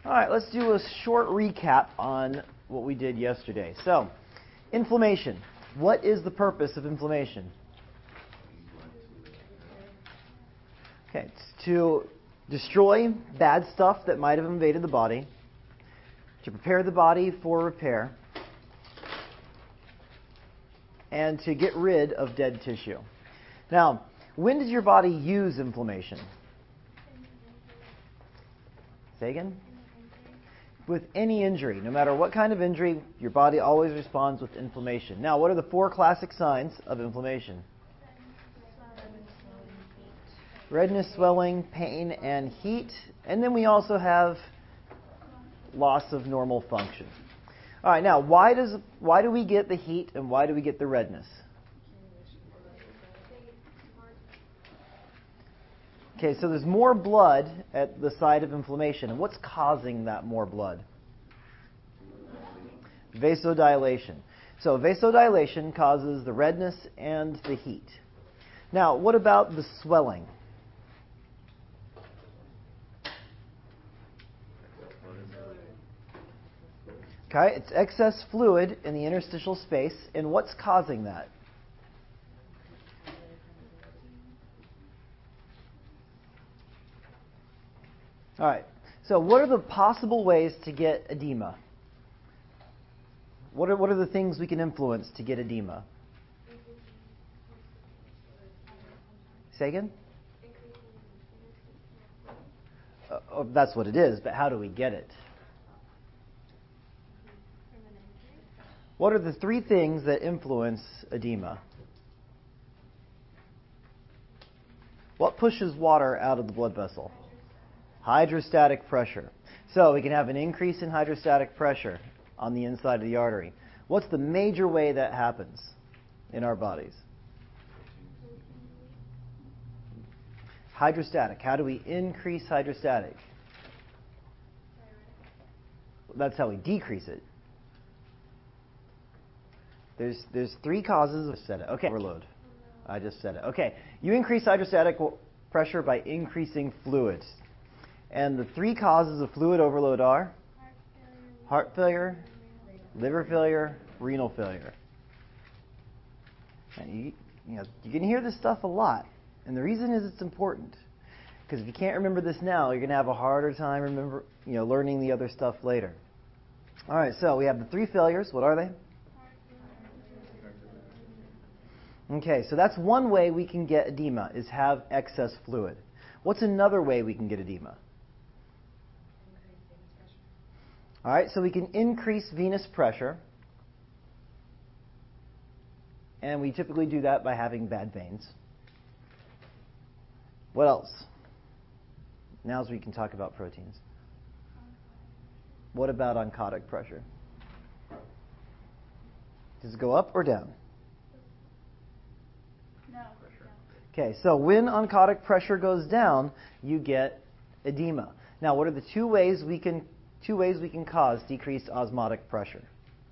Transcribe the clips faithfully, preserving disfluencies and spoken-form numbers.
All right, let's do a short recap on what we did yesterday. So, inflammation. What is the purpose of inflammation? Okay, it's to destroy bad stuff that might have invaded the body, to prepare the body for repair, and to get rid of dead tissue. Now, when does your body use inflammation? Say again? With any injury. No matter what kind of injury, your body always responds with inflammation. Now, what are the four classic signs of inflammation? Redness, swelling, pain, and heat. And then we also have loss of normal function. All right, now, why does why do we get the heat and why do we get the redness? Okay, so there's more blood at the site of inflammation. And what's causing that more blood? Vasodilation. So vasodilation causes the redness and the heat. Now, what about the swelling? Okay, it's excess fluid in the interstitial space. And what's causing that? All right, so what are the possible ways to get edema? What are, what are the things we can influence to get edema? Say again? Uh, oh, that's what it is, but how do we get it? What are the three things that influence edema? What pushes water out of the blood vessel? Hydrostatic pressure. So we can have an increase in hydrostatic pressure on the inside of the artery. What's the major way that happens in our bodies? Hydrostatic. How do we increase hydrostatic? That's how we decrease it. There's there's three causes of said it. Okay, overload. I just said it. Okay, you increase hydrostatic pressure by increasing fluids. And the three causes of fluid overload are heart failure, liver failure, renal failure. And you, you know, you can hear this stuff a lot. And the reason is it's important. Because if you can't remember this now, you're going to have a harder time remember, you know, learning the other stuff later. All right, so we have the three failures. What are they? Okay, so that's one way we can get edema, is have excess fluid. What's another way we can get edema? All right, so we can increase venous pressure. And we typically do that by having bad veins. What else? Now's where we can talk about proteins. What about oncotic pressure? Does it go up or down? No. Okay, so when oncotic pressure goes down, you get edema. Now, what are the two ways we can two ways we can cause decreased osmotic pressure?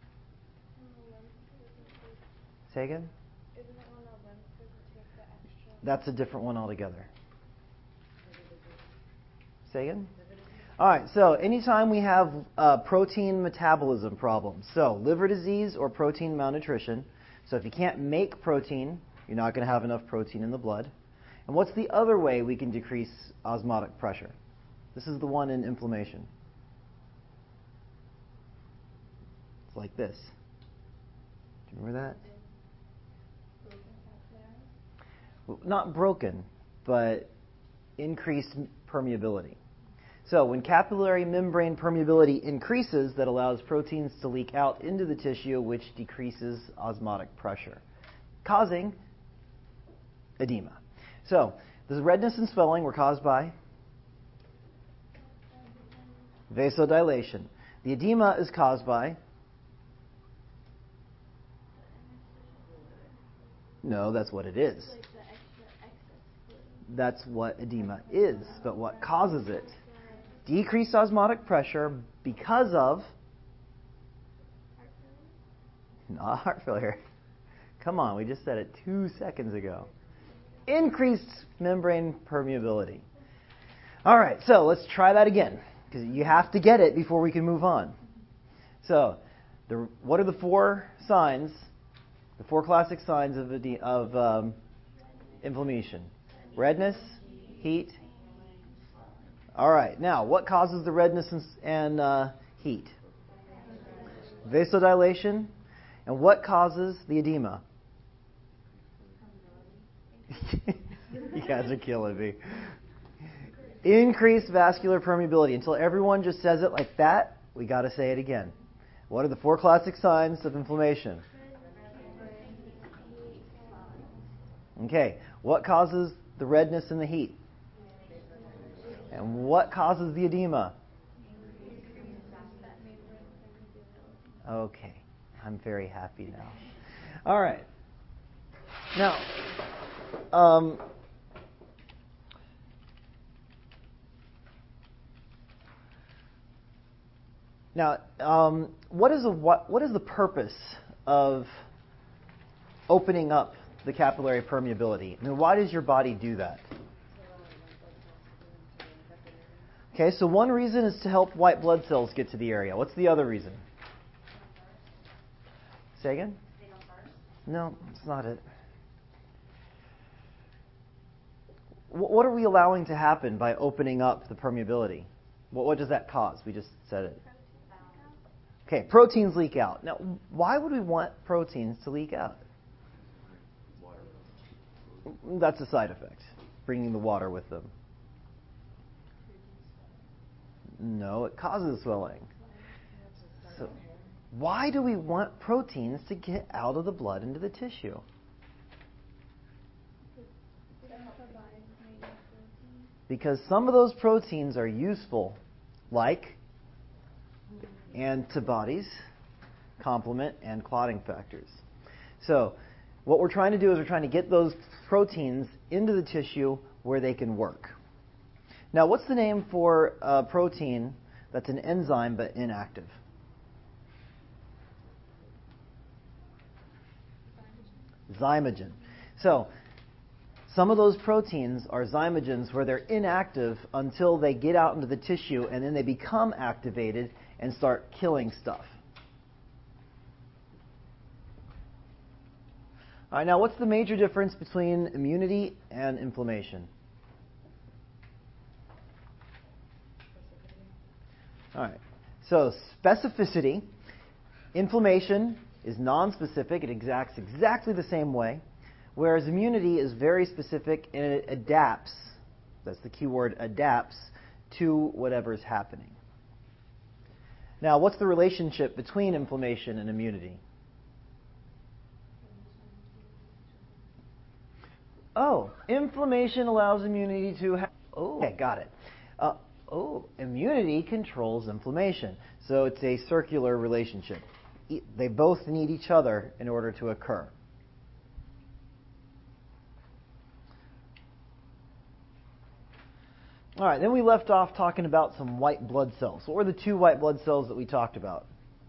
Say again? Isn't it one that lymph doesn't take the extra? That's a different one altogether. Say again? All right, so anytime we have uh, protein metabolism problems, so liver disease or protein malnutrition, so if you can't make protein, you're not going to have enough protein in the blood. And what's the other way we can decrease osmotic pressure? This is the one in inflammation. It's like this. Do you remember that? Well, not broken, but increased permeability. So when capillary membrane permeability increases, that allows proteins to leak out into the tissue, which decreases osmotic pressure, causing edema. So the redness and swelling were caused by vasodilation. The edema is caused by no, that's what it is. That's what edema is. But what causes it? Decreased osmotic pressure because of not heart failure. Come on, we just said it two seconds ago. Increased membrane permeability. All right, so let's try that again. because you have to get it before we can move on. So, the, what are the four signs, the four classic signs of, ede- of um, inflammation? Redness, heat. All right. Now, what causes the redness and, and uh, heat? Vasodilation. And what causes the edema? You guys are killing me. Increased vascular permeability. Until everyone just says it like that, we got to say it again. What are the four classic signs of inflammation? Okay. What causes the redness and the heat? And what causes the edema? Okay. I'm very happy now. All right. Now, um, now, um, what is a what, what is the purpose of opening up the capillary permeability? I mean, why does your body do that? Okay, so one reason is to help white blood cells get to the area. What's the other reason? Say again? No, it's not it. What are we allowing to happen by opening up the permeability? What, what does that cause? We just said it. Okay, proteins leak out. Now, why would we want proteins to leak out? That's a side effect, bringing the water with them. No, it causes swelling. So, why do we want proteins to get out of the blood into the tissue? Because some of those proteins are useful, like antibodies, complement, and clotting factors. So, what we're trying to do is we're trying to get those proteins into the tissue where they can work. Now, what's the name for a protein that's an enzyme but inactive? Zymogen. So, some of those proteins are zymogens where they're inactive until they get out into the tissue and then they become activated and start killing stuff. All right, now what's the major difference between immunity and inflammation? All right, so specificity. Inflammation is nonspecific. It acts exactly the same way, whereas immunity is very specific and it adapts, that's the key word, adapts to whatever's happening. Now, what's the relationship between inflammation and immunity? Oh, inflammation allows immunity to have... Oh, okay, got it. Uh, oh, immunity controls inflammation. So it's a circular relationship. E- They both need each other in order to occur. All right, then we left off talking about some white blood cells. What were the two white blood cells that we talked about?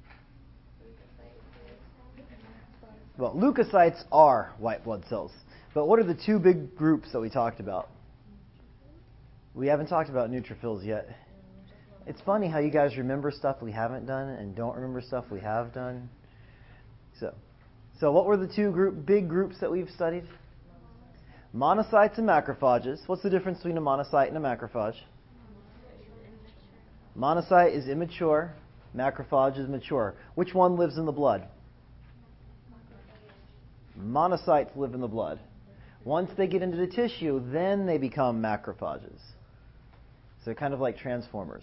Well, leukocytes are white blood cells. But what are the two big groups that we talked about? We haven't talked about neutrophils yet. It's funny how you guys remember stuff we haven't done and don't remember stuff we have done. So, so what were the two group, big groups that we've studied? Monocytes and macrophages. What's the difference between a monocyte and a macrophage? Monocyte is immature. Macrophage is mature. Which one lives in the blood? Monocytes live in the blood. Once they get into the tissue, then they become macrophages. So they're kind of like transformers.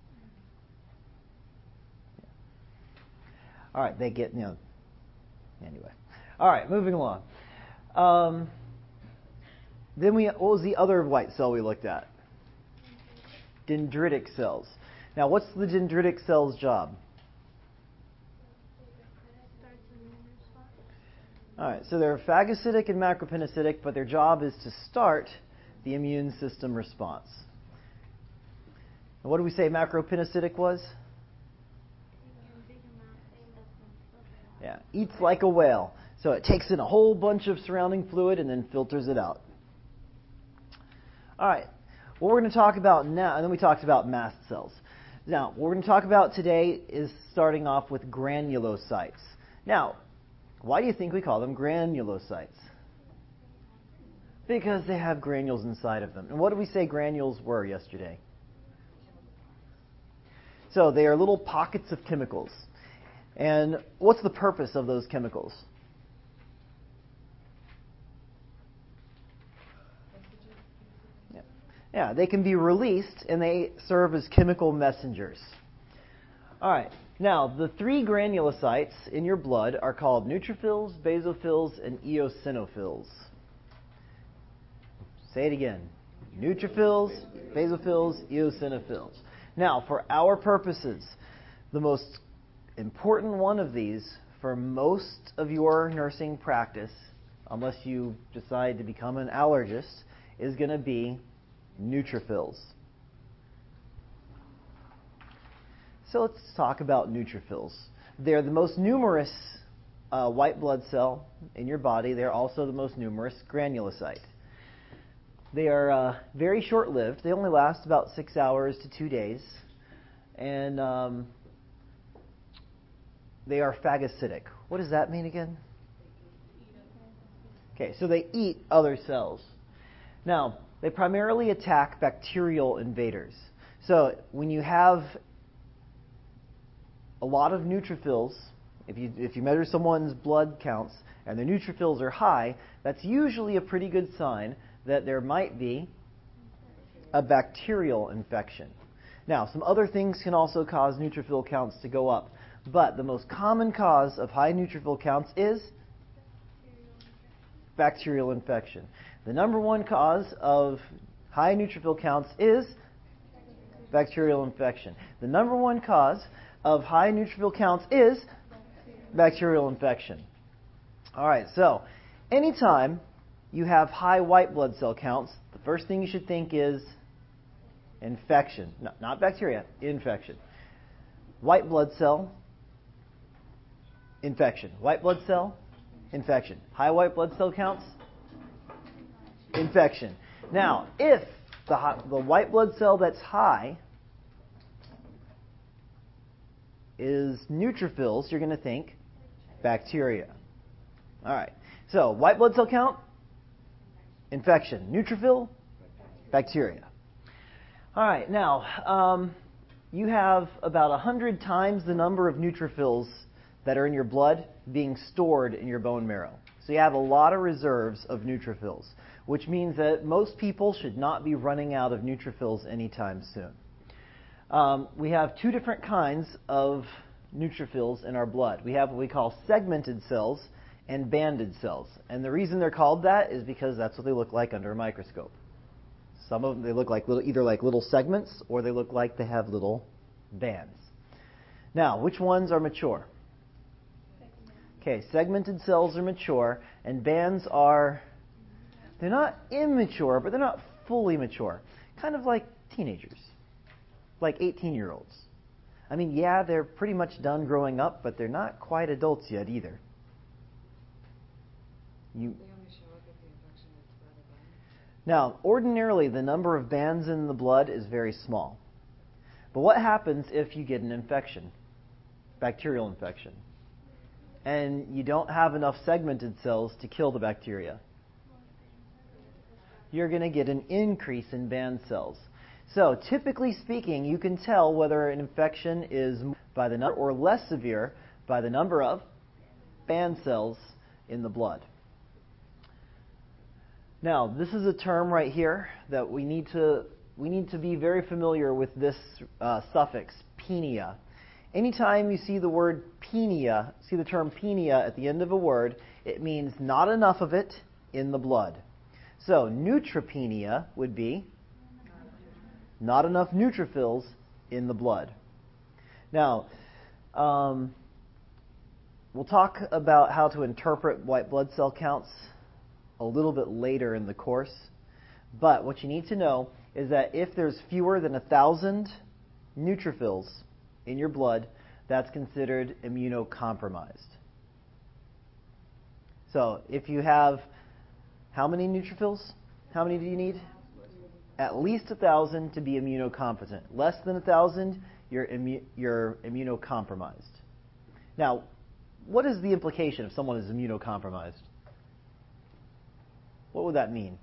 All right, they get, you know, anyway. All right, moving along. Um, then we, what was the other white cell we looked at? Dendritic cells. Now, what's the dendritic cell's job? All right, so they're phagocytic and macropinocytic, but their job is to start the immune system response. And what did we say macropinocytic was? Yeah, eats like a whale. So it takes in a whole bunch of surrounding fluid and then filters it out. All right, what we're going to talk about now, and then we talked about mast cells. Now, what we're going to talk about today is starting off with granulocytes. Now, why do you think we call them granulocytes? Because they have granules inside of them. And what did we say granules were yesterday? So they are little pockets of chemicals. And what's the purpose of those chemicals? Yeah, yeah they can be released and they serve as chemical messengers. All right. Now, the three granulocytes in your blood are called neutrophils, basophils, and eosinophils. Say it again. Neutrophils, basophils, eosinophils. Now, for our purposes, the most important one of these for most of your nursing practice, unless you decide to become an allergist, is going to be neutrophils. So let's talk about neutrophils. They're the most numerous uh, white blood cell in your body. They're also the most numerous granulocyte. They are uh, very short-lived. They only last about six hours to two days. And um, they are phagocytic. What does that mean again? Okay, so they eat other cells. Now, they primarily attack bacterial invaders. So when you have a lot of neutrophils, if you if you measure someone's blood counts and their neutrophils are high, that's usually a pretty good sign that there might be a bacterial infection. Now, some other things can also cause neutrophil counts to go up, but the most common cause of high neutrophil counts is bacterial infection. The number one cause of high neutrophil counts is bacterial infection. The number one cause of high neutrophil counts is bacterial infection. All right, so anytime you have high white blood cell counts, the first thing you should think is infection. No, not bacteria, infection. White blood cell, infection. White blood cell, infection. High white blood cell counts, infection. Now, if the, hot, the white blood cell that's high is neutrophils, you're going to think bacteria. All right. So, white blood cell count, infection. Neutrophil, bacteria. All right. Now, um, you have about one hundred times the number of neutrophils that are in your blood being stored in your bone marrow. So you have a lot of reserves of neutrophils, which means that most people should not be running out of neutrophils anytime soon. Um, we have two different kinds of neutrophils in our blood. We have what we call segmented cells and banded cells. And the reason they're called that is because that's what they look like under a microscope. Some of them, they look like little, either like little segments or they look like they have little bands. Now, which ones are mature? Okay, segmented cells are mature, and bands are, they're not immature, but they're not fully mature. Kind of like teenagers, like eighteen-year-olds. I mean, yeah, they're pretty much done growing up, but they're not quite adults yet either. You, now, ordinarily, the number of bands in the blood is very small. But what happens if you get an infection, bacterial infection, and you don't have enough segmented cells to kill the bacteria? You're going to get an increase in band cells. So, typically speaking, you can tell whether an infection is by the number or less severe by the number of band cells in the blood. Now, this is a term right here that we need to we need to be very familiar with this uh, suffix, penia. Anytime you see the word penia, see the term penia at the end of a word, it means not enough of it in the blood. So, neutropenia would be not enough neutrophils in the blood. Now, um, we'll talk about how to interpret white blood cell counts a little bit later in the course. But what you need to know is that if there's fewer than a thousand neutrophils in your blood, that's considered immunocompromised. So if you have how many neutrophils? How many do you need? At least a thousand to be immunocompetent. Less than a thousand, you're, immu- you're immunocompromised. Now, what is the implication if someone is immunocompromised? What would that mean?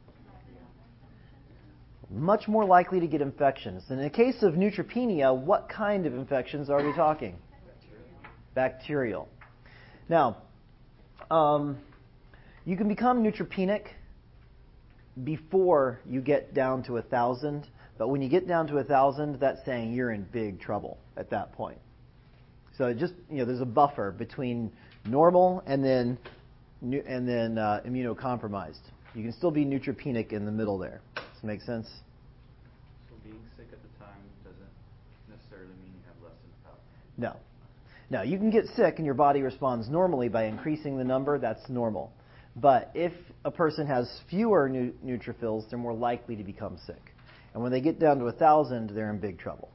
Much more likely to get infections. And in the case of neutropenia, what kind of infections are we talking? Bacterial. Now, um, you can become neutropenic before you get down to a thousand, but when you get down to a thousand, that's saying you're in big trouble at that point. So it just, you know, there's a buffer between normal and then and then uh, immunocompromised. You can still be neutropenic in the middle there. Does that make sense? So being sick at the time doesn't necessarily mean you have less than power. No. Now, you can get sick and your body responds normally by increasing the number. That's normal. But if a person has fewer nu- neutrophils, they're more likely to become sick. And when they get down to a thousand, they're in big trouble.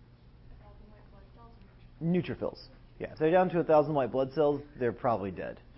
Neutrophils. Yeah, if they're down to a thousand white blood cells, they're probably dead.